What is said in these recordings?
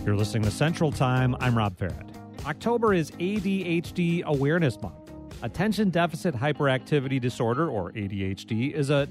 You're listening to Central Time. I'm Rob Farrett. October is ADHD Awareness Month. Attention Deficit Hyperactivity Disorder, or ADHD, is a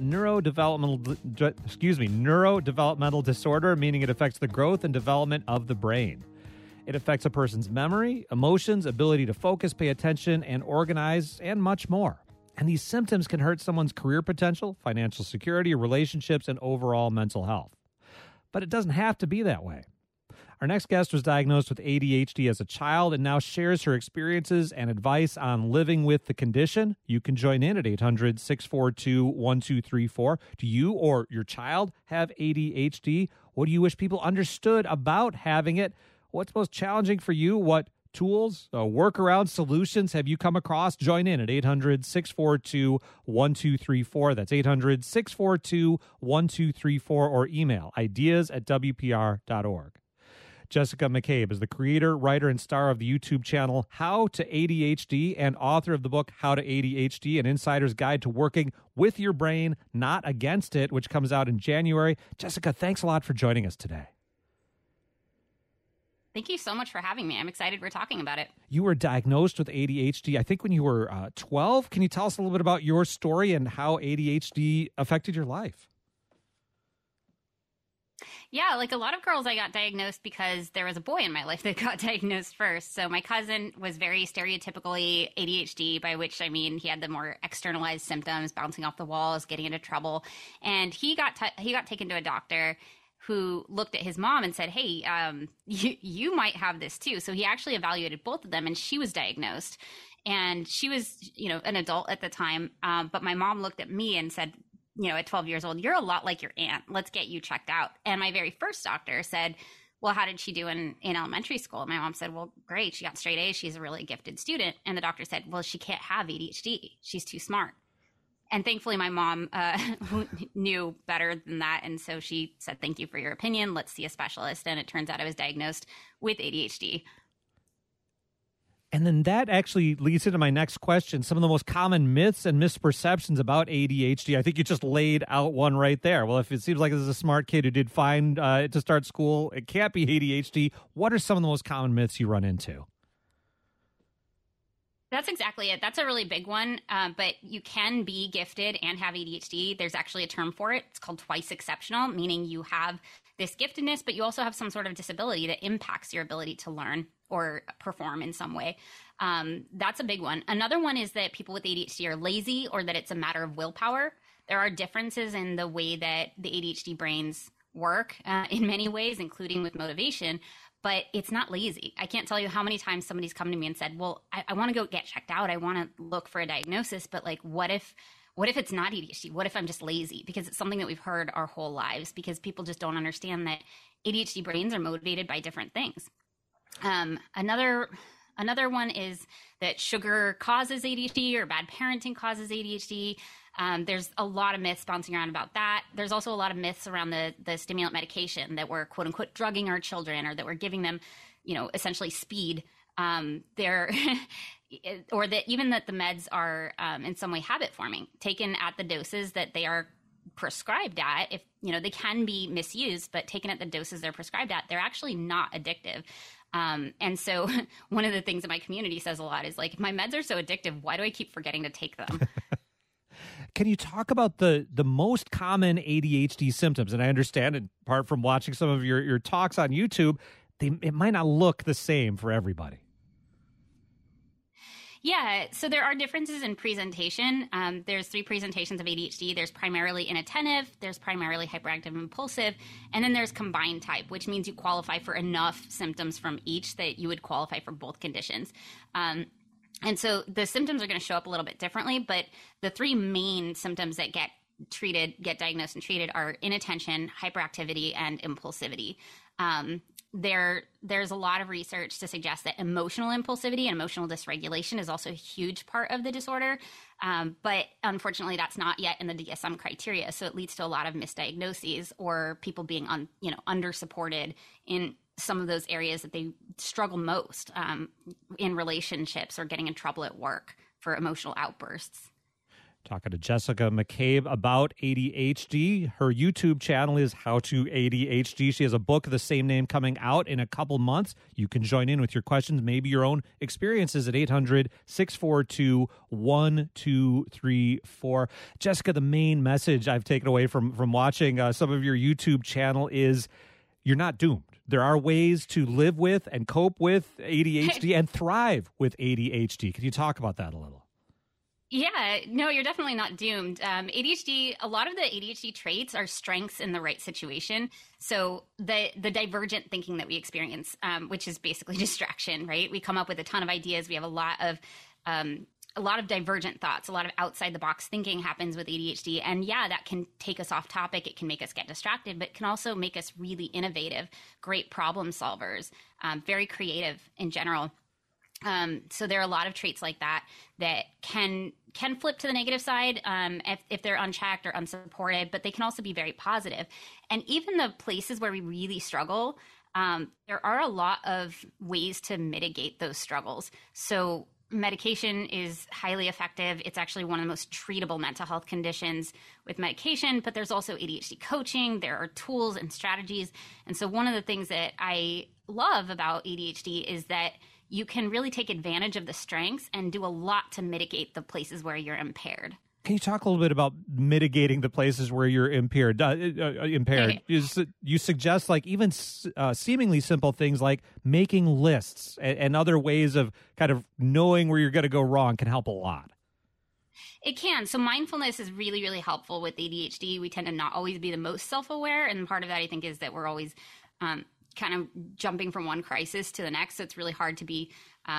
neurodevelopmental disorder, meaning it affects the growth and development of the brain. It affects a person's memory, emotions, ability to focus, pay attention, and organize, and much more. And these symptoms can hurt someone's career potential, financial security, relationships, and overall mental health. But it doesn't have to be that way. Our next guest was diagnosed with ADHD as a child and now shares her experiences and advice on living with the condition. You can join in at 800-642-1234. Do you or your child have ADHD? What do you wish people understood about having it? What's most challenging for you? What tools, workaround solutions have you come across? Join in at 800-642-1234. That's 800-642-1234 or email ideas@wpr.org. Jessica McCabe is the creator, writer, and star of the YouTube channel How to ADHD and author of the book How to ADHD, An Insider's Guide to Working with Your Brain, Not Against It, which comes out in January. Jessica, thanks a lot for joining us today. Thank you so much for having me. I'm excited we're talking about it. You were diagnosed with ADHD, I think, when you were 12. Can you tell us a little bit about your story and how ADHD affected your life? Yeah, like a lot of girls, I got diagnosed because there was a boy in my life that got diagnosed first. So my cousin was very stereotypically ADHD, by which I mean he had the more externalized symptoms, bouncing off the walls, getting into trouble. And he got taken to a doctor who looked at his mom and said, hey, you might have this too. So he actually evaluated both of them, and she was diagnosed. And she was, an adult at the time. But my mom looked at me and said, at 12 years old, you're a lot like your aunt. Let's get you checked out. And my very first doctor said, well, how did she do in elementary school? And my mom said, well, great. She got straight A's. She's a really gifted student. And the doctor said, well, she can't have ADHD. She's too smart. And thankfully, my mom knew better than that. And so she said, thank you for your opinion. Let's see a specialist. And it turns out I was diagnosed with ADHD. And then that actually leads into my next question. Some of the most common myths and misperceptions about ADHD. I think you just laid out one right there. Well, if it seems like this is a smart kid who did fine to start school, it can't be ADHD. What are some of the most common myths you run into? That's exactly it. That's a really big one. But you can be gifted and have ADHD. There's actually a term for it. It's called twice exceptional, meaning you have this giftedness, but you also have some sort of disability that impacts your ability to learn or perform in some way. That's a big one. Another one is that people with ADHD are lazy, or that it's a matter of willpower. There are differences in the way that the ADHD brains work in many ways, including with motivation, but it's not lazy. I can't tell you how many times somebody's come to me and said, well, I want to go get checked out. I want to look for a diagnosis, but like, what if it's not ADHD? What if I'm just lazy? Because it's something that we've heard our whole lives, because people just don't understand that ADHD brains are motivated by different things. Another one is that sugar causes ADHD, or bad parenting causes ADHD. There's a lot of myths bouncing around about that. There's also a lot of myths around the stimulant medication, that we're quote unquote drugging our children, or that we're giving them, essentially speed. Or that even that the meds are in some way habit forming, taken at the doses that they are prescribed at. If they can be misused, but taken at the doses they're prescribed at, they're actually not addictive. And so one of the things that my community says a lot is like, my meds are so addictive, why do I keep forgetting to take them? Can you talk about the most common ADHD symptoms? And I understand, and apart from watching some of your talks on YouTube, it might not look the same for everybody. Yeah, so there are differences in presentation. There's 3 presentations of ADHD. There's primarily inattentive, there's primarily hyperactive and impulsive, and then there's combined type, which means you qualify for enough symptoms from each that you would qualify for both conditions. And so the symptoms are going to show up a little bit differently, but the 3 main symptoms that get diagnosed and treated are inattention, hyperactivity, and impulsivity. There's a lot of research to suggest that emotional impulsivity and emotional dysregulation is also a huge part of the disorder. But unfortunately, that's not yet in the DSM criteria. So it leads to a lot of misdiagnoses, or people being under-supported in some of those areas that they struggle most in relationships, or getting in trouble at work for emotional outbursts. Talking to Jessica McCabe about ADHD. Her YouTube channel is How to ADHD. She has a book of the same name coming out in a couple months. You can join in with your questions, maybe your own experiences at 800-642-1234. Jessica, the main message I've taken away from watching some of your YouTube channel is you're not doomed. There are ways to live with and cope with ADHD and thrive with ADHD. Can you talk about that a little? Yeah, no, you're definitely not doomed. ADHD, a lot of the ADHD traits are strengths in the right situation. So the divergent thinking that we experience, which is basically distraction, right? We come up with a ton of ideas. We have a lot of divergent thoughts, a lot of outside the box thinking happens with ADHD. And yeah, that can take us off topic. It can make us get distracted, but can also make us really innovative, great problem solvers, very creative in general. So there are a lot of traits like that can flip to the negative side if they're unchecked or unsupported, but they can also be very positive. And even the places where we really struggle, there are a lot of ways to mitigate those struggles. So medication is highly effective. It's actually one of the most treatable mental health conditions with medication, but there's also ADHD coaching. There are tools and strategies. And so one of the things that I love about ADHD is that you can really take advantage of the strengths and do a lot to mitigate the places where you're impaired. Can you talk a little bit about mitigating the places where you're impaired? Okay. You suggest like even seemingly simple things like making lists and other ways of kind of knowing where you're going to go wrong can help a lot. It can. So mindfulness is really, really helpful with ADHD. We tend to not always be the most self-aware. And part of that, I think, is that we're always kind of jumping from one crisis to the next. So it's really hard to be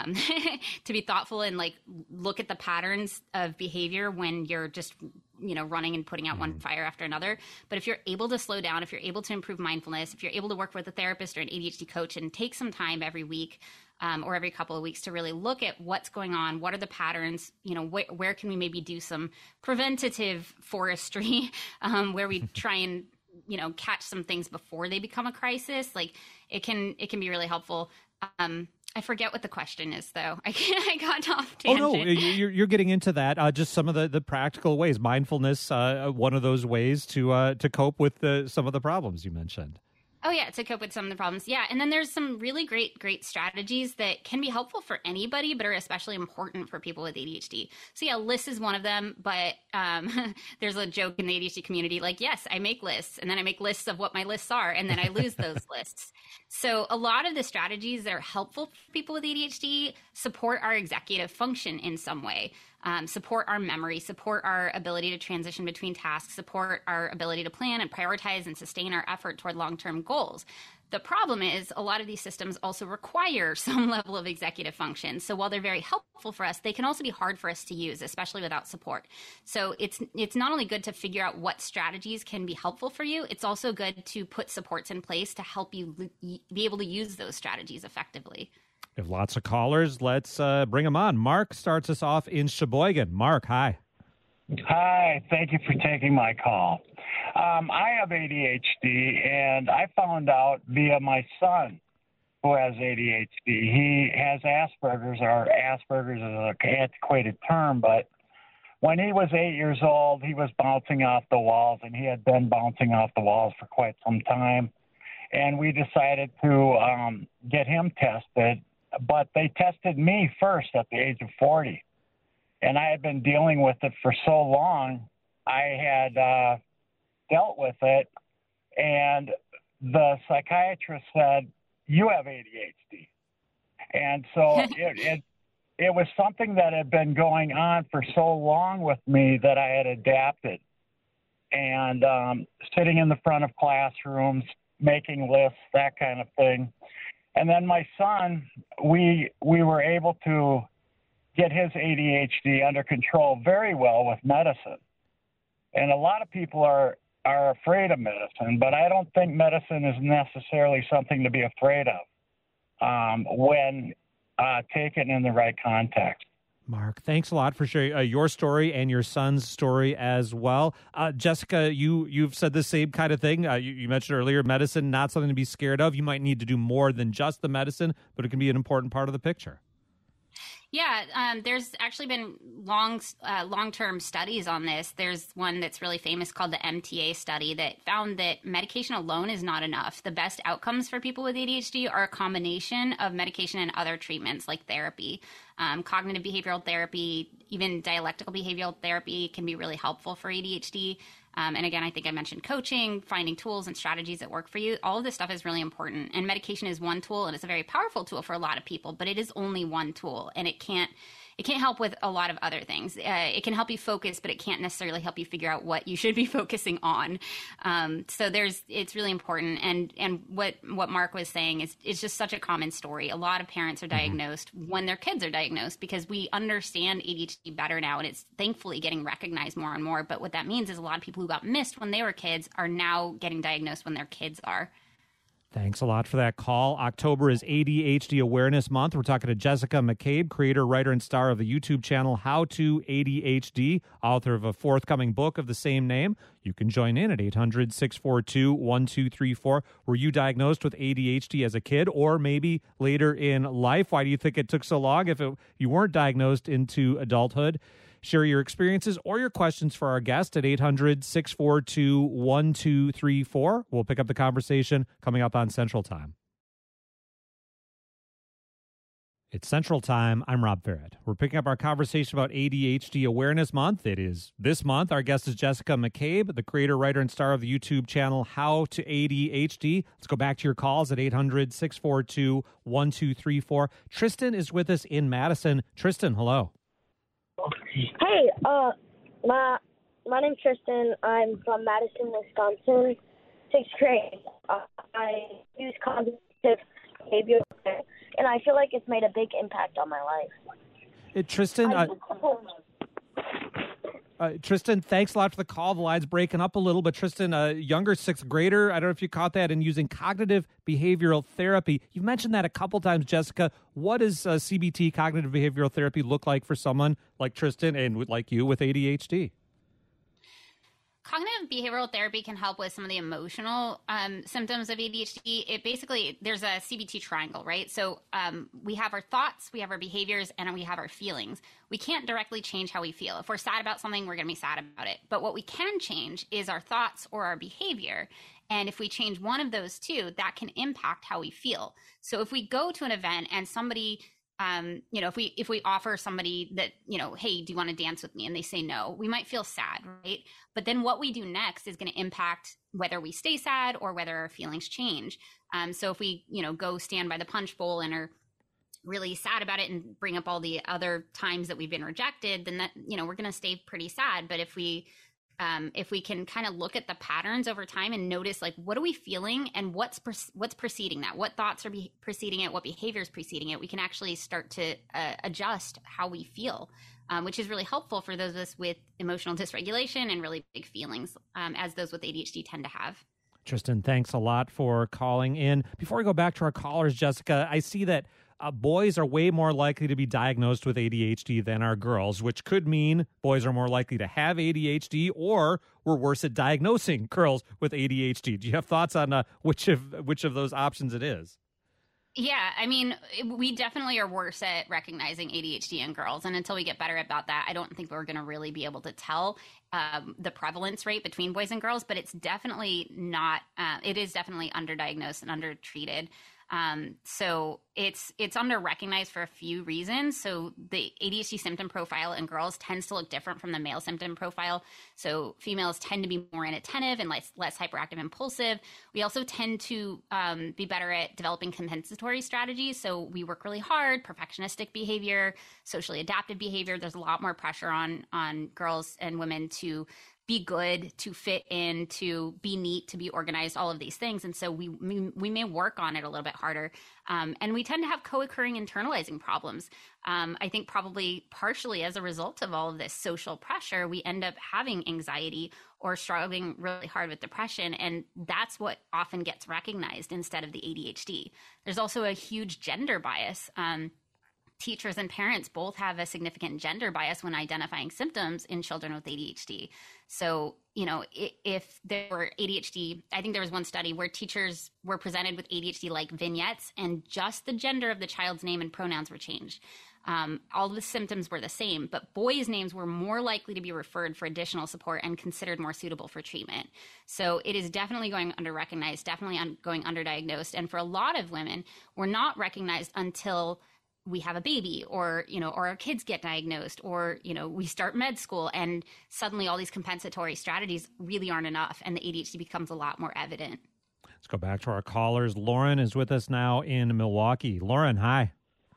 to be thoughtful and like look at the patterns of behavior when you're just, running and putting out one fire after another. But if you're able to slow down, if you're able to improve mindfulness, if you're able to work with a therapist or an ADHD coach and take some time every week or every couple of weeks to really look at what's going on, what are the patterns, where can we maybe do some preventative forestry where we try and catch some things before they become a crisis. Like it can be really helpful. I forget what the question is, though. I got off tangent. Oh, no, you're getting into that. Just some of the practical ways. Mindfulness, one of those ways to cope with some of the problems you mentioned. Oh, yeah, to cope with some of the problems. Yeah, and then there's some really great strategies that can be helpful for anybody, but are especially important for people with ADHD. So, yeah, lists is one of them, but there's a joke in the ADHD community like, yes, I make lists, and then I make lists of what my lists are, and then I lose those lists. So a lot of the strategies that are helpful for people with ADHD support our executive function in some way. Support our memory, support our ability to transition between tasks, support our ability to plan and prioritize and sustain our effort toward long-term goals. The problem is a lot of these systems also require some level of executive function. So while they're very helpful for us, they can also be hard for us to use, especially without support. So it's not only good to figure out what strategies can be helpful for you, it's also good to put supports in place to help you be able to use those strategies effectively. We have lots of callers. Let's bring them on. Mark starts us off in Sheboygan. Mark, hi. Hi, thank you for taking my call. I have ADHD, and I found out via my son who has ADHD. He has Asperger's, or Asperger's is an antiquated term, but when he was 8 years old, he was bouncing off the walls, and he had been bouncing off the walls for quite some time. And we decided to get him tested, but they tested me first at the age of 40. And I had been dealing with it for so long, I had dealt with it, and the psychiatrist said, "You have ADHD." And so it was something that had been going on for so long with me that I had adapted. And sitting in the front of classrooms, making lists, that kind of thing. And then my son, we were able to get his ADHD under control very well with medicine. And a lot of people are afraid of medicine, but I don't think medicine is necessarily something to be afraid of when taken in the right context. Mark, thanks a lot for sharing your story and your son's story as well. Jessica, you've said the same kind of thing. You mentioned earlier, medicine, not something to be scared of. You might need to do more than just the medicine, but it can be an important part of the picture. There's actually been long-term studies on this. There's one that's really famous called the MTA study that found that medication alone is not enough. The best outcomes for people with ADHD are a combination of medication and other treatments like therapy. Cognitive behavioral therapy, even dialectical behavioral therapy can be really helpful for ADHD. And again, I think I mentioned coaching, finding tools and strategies that work for you. All of this stuff is really important. And medication is one tool, and it's a very powerful tool for a lot of people, but it is only one tool, and it can't help with a lot of other things. It can help you focus, but it can't necessarily help you figure out what you should be focusing on. It's really important. And what Mark was saying is just such a common story. A lot of parents are diagnosed when their kids are diagnosed because we understand ADHD better now, and it's thankfully getting recognized more and more. But what that means is a lot of people who got missed when they were kids are now getting diagnosed when their kids are. Thanks a lot for that call. October is ADHD Awareness Month. We're talking to Jessica McCabe, creator, writer, and star of the YouTube channel How to ADHD, author of a forthcoming book of the same name. You can join in at 800-642-1234. Were you diagnosed with ADHD as a kid or maybe later in life? Why do you think it took so long if you weren't diagnosed into adulthood? Share your experiences or your questions for our guest at 800-642-1234. We'll pick up the conversation coming up on Central Time. It's Central Time. I'm Rob Farrett. We're picking up our conversation about ADHD Awareness Month. It is this month. Our guest is Jessica McCabe, the creator, writer, and star of the YouTube channel How to ADHD. Let's go back to your calls at 800-642-1234. Tristan is with us in Madison. Tristan, hello. Hey, my name's Tristan. I'm from Madison, Wisconsin, 6th grade. I use cognitive behavior, and I feel like it's made a big impact on my life. Tristan, thanks a lot for the call. The line's breaking up a little, but Tristan, a younger 6th grader, I don't know if you caught that, and using cognitive behavioral therapy. You've mentioned that a couple times, Jessica. What does CBT, cognitive behavioral therapy, look like for someone like Tristan and like you with ADHD? Cognitive behavioral therapy can help with some of the emotional symptoms of ADHD. There's a CBT triangle, right? So we have our thoughts, we have our behaviors, and we have our feelings. We can't directly change how we feel. If we're sad about something, we're going to be sad about it. But what we can change is our thoughts or our behavior. And if we change one of those two, that can impact how we feel. So if we go to an event and somebody if we offer somebody that, hey, do you want to dance with me? And they say no, we might feel sad, right? But then what we do next is going to impact whether we stay sad or whether our feelings change. So if we, go stand by the punch bowl and are really sad about it and bring up all the other times that we've been rejected, then that, we're going to stay pretty sad. But if we can kind of look at the patterns over time and notice, like, what are we feeling and what's preceding that? What thoughts are preceding it? What behaviors preceding it? We can actually start to adjust how we feel, which is really helpful for those of us with emotional dysregulation and really big feelings, as those with ADHD tend to have. Tristan, thanks a lot for calling in. Before we go back to our callers, Jessica, I see that boys are way more likely to be diagnosed with ADHD than are girls, which could mean boys are more likely to have ADHD, or we're worse at diagnosing girls with ADHD. Do you have thoughts on which of those options it is? Yeah, I mean, we definitely are worse at recognizing ADHD in girls. And until we get better about that, I don't think we're going to really be able to tell the prevalence rate between boys and girls. But it's definitely not, it is definitely underdiagnosed and undertreated. So it's under-recognized for a few reasons. So the ADHD symptom profile in girls tends to look different from the male symptom profile. So females tend to be more inattentive and less hyperactive, impulsive. We also tend to be better at developing compensatory strategies. So we work really hard, perfectionistic behavior, socially adaptive behavior. There's a lot more pressure on girls and women to be good, to fit in, to be neat, to be organized, all of these things. And so we may work on it a little bit harder. And we tend to have co-occurring internalizing problems. I think probably partially as a result of all of this social pressure, we end up having anxiety or struggling really hard with depression. And that's what often gets recognized instead of the ADHD. There's also a huge gender bias. Teachers and parents both have a significant gender bias when identifying symptoms in children with ADHD. So, if there were ADHD, I think there was one study where teachers were presented with ADHD-like vignettes and just the gender of the child's name and pronouns were changed. All the symptoms were the same, but boys' names were more likely to be referred for additional support and considered more suitable for treatment. So it is definitely going under-recognized, definitely going underdiagnosed. And for a lot of women, we're not recognized until we have a baby, or, or our kids get diagnosed, or, we start med school, and suddenly all these compensatory strategies really aren't enough, and the ADHD becomes a lot more evident. Let's go back to our callers. Lauren is with us now in Milwaukee. Lauren, hi.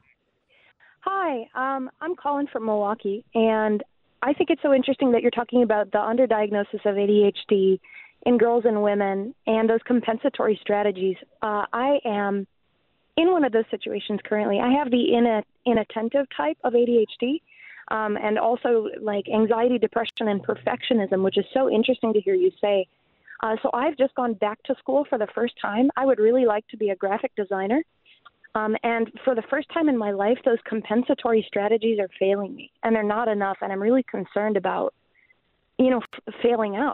Hi, I'm calling from Milwaukee, and I think it's so interesting that you're talking about the underdiagnosis of ADHD in girls and women and those compensatory strategies. I am in one of those situations currently. I have the inattentive type of ADHD, and also like anxiety, depression, and perfectionism, which is so interesting to hear you say. So I've just gone back to school for the first time. I would really like to be a graphic designer. And for the first time in my life, those compensatory strategies are failing me, and they're not enough. And I'm really concerned about, failing out.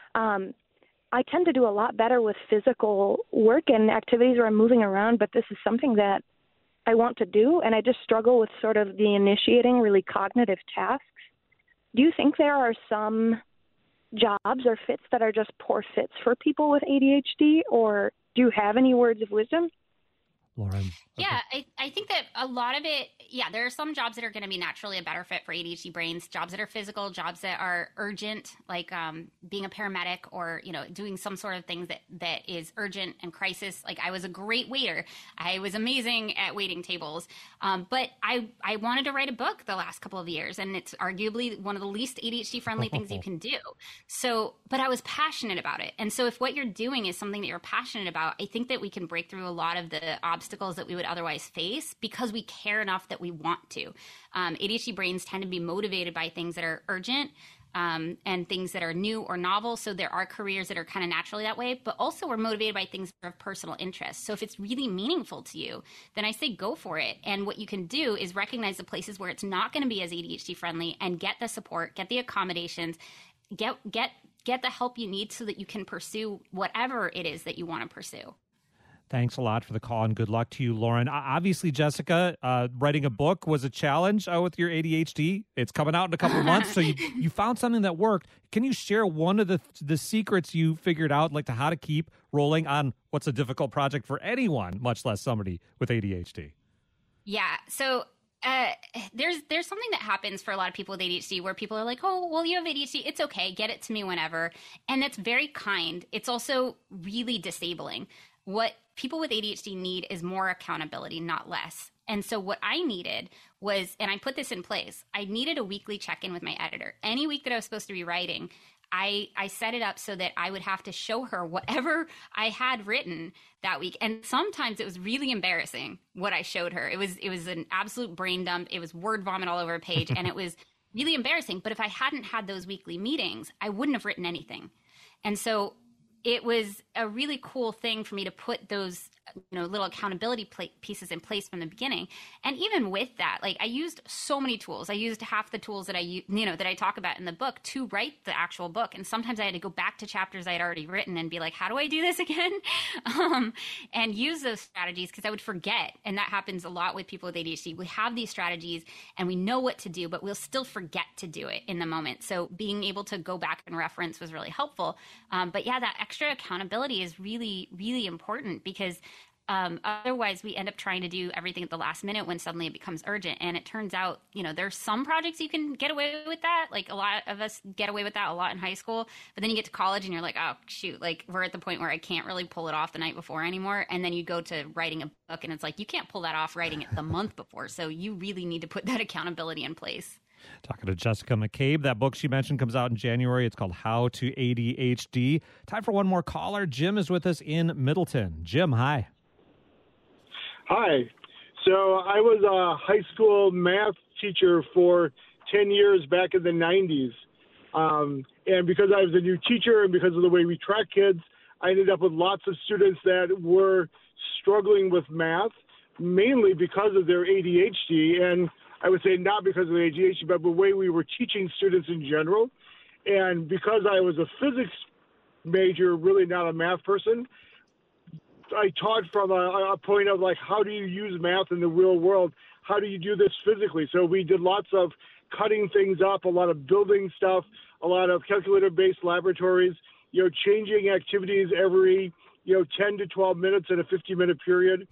I tend to do a lot better with physical work and activities where I'm moving around, but this is something that I want to do, and I just struggle with sort of the initiating really cognitive tasks. Do you think there are some jobs or fits that are just poor fits for people with ADHD, or do you have any words of wisdom? Lauren. Yeah, I think that a lot of it, there are some jobs that are going to be naturally a better fit for ADHD brains, jobs that are physical, jobs that are urgent, like being a paramedic, or, doing some sort of thing that is urgent and crisis. Like, I was a great waiter. I was amazing at waiting tables. But I wanted to write a book the last couple of years, and it's arguably one of the least ADHD friendly things you can do. So, but I was passionate about it. And so if what you're doing is something that you're passionate about, I think that we can break through a lot of the obstacles that we would otherwise face because we care enough that we want to. ADHD brains tend to be motivated by things that are urgent and things that are new or novel. So there are careers that are kind of naturally that way, but also we're motivated by things that are of personal interest. So if it's really meaningful to you, then I say go for it. And what you can do is recognize the places where it's not going to be as ADHD friendly and get the support, get the accommodations, get the help you need so that you can pursue whatever it is that you want to pursue. Thanks a lot for the call, and good luck to you, Lauren. Obviously, Jessica, writing a book was a challenge with your ADHD. It's coming out in a couple of months, so you found something that worked. Can you share one of the secrets you figured out, like to how to keep rolling on what's a difficult project for anyone, much less somebody with ADHD? Yeah, so there's something that happens for a lot of people with ADHD where people are like, oh, well, you have ADHD. It's okay. Get it to me whenever. And that's very kind. It's also really disabling. What people with ADHD need is more accountability, not less. And so what I needed was, and I put this in place, I needed a weekly check-in with my editor. Any week that I was supposed to be writing, I set it up so that I would have to show her whatever I had written that week. And sometimes it was really embarrassing what I showed her. It was an absolute brain dump. It was word vomit all over a page, and it was really embarrassing. But if I hadn't had those weekly meetings, I wouldn't have written anything. And so it was a really cool thing for me to put those, little accountability pieces in place from the beginning. And even with that, like, I used so many tools. I used half the tools that I talk about in the book to write the actual book. And sometimes I had to go back to chapters I had already written and be like, how do I do this again? And use those strategies, because I would forget. And that happens a lot with people with ADHD. We have these strategies and we know what to do, but we'll still forget to do it in the moment. So being able to go back and reference was really helpful. But yeah, that extra accountability is really, really important, because otherwise we end up trying to do everything at the last minute when suddenly it becomes urgent. And it turns out, there's some projects you can get away with that. Like, a lot of us get away with that a lot in high school, but then you get to college and you're like, oh shoot, like, we're at the point where I can't really pull it off the night before anymore. And then you go to writing a book and it's like, you can't pull that off writing it the month before. So you really need to put that accountability in place. Talking to Jessica McCabe. That book she mentioned comes out in January. It's called How to ADHD. Time for one more caller. Jim is with us in Middleton. Jim, hi. Hi. So I was a high school math teacher for 10 years back in the 90s. And because I was a new teacher and because of the way we track kids, I ended up with lots of students that were struggling with math, mainly because of their ADHD. And I would say not because of the ADHD, but the way we were teaching students in general. And because I was a physics major, really not a math person, taught from a point of like, how do you use math in the real world? How do you do this physically? So we did lots of cutting things up, a lot of building stuff, a lot of calculator-based laboratories, changing activities every, 10 to 12 minutes in a 50-minute period.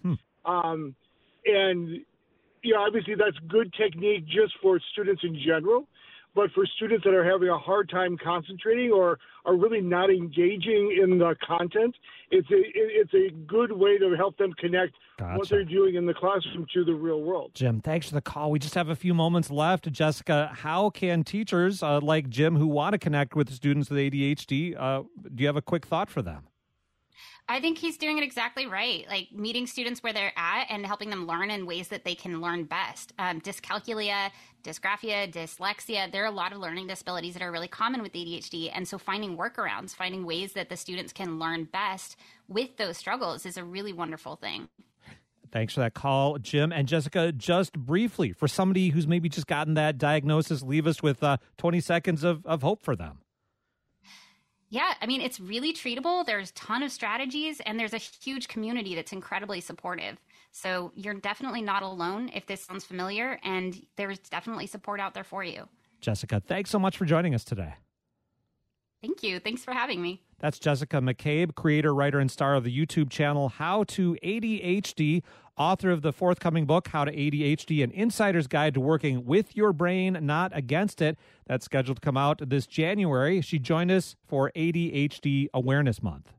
And, obviously that's good technique just for students in general. But for students that are having a hard time concentrating or are really not engaging in the content, it's a good way to help them connect what they're doing in the classroom to the real world. Jim, thanks for the call. We just have a few moments left. Jessica, how can teachers like Jim who want to connect with students with ADHD, do you have a quick thought for them? I think he's doing it exactly right, like meeting students where they're at and helping them learn in ways that they can learn best. Dyscalculia, dysgraphia, dyslexia, there are a lot of learning disabilities that are really common with ADHD. And so finding workarounds, finding ways that the students can learn best with those struggles is a really wonderful thing. Thanks for that call, Jim. And Jessica, just briefly, for somebody who's maybe just gotten that diagnosis, leave us with 20 seconds of hope for them. Yeah, I mean, it's really treatable. There's a ton of strategies, and there's a huge community that's incredibly supportive. So you're definitely not alone if this sounds familiar, and there's definitely support out there for you. Jessica, thanks so much for joining us today. Thank you. Thanks for having me. That's Jessica McCabe, creator, writer, and star of the YouTube channel How to ADHD, author of the forthcoming book, How to ADHD, An Insider's Guide to Working with Your Brain, Not Against It. That's scheduled to come out this January. She joined us for ADHD Awareness Month.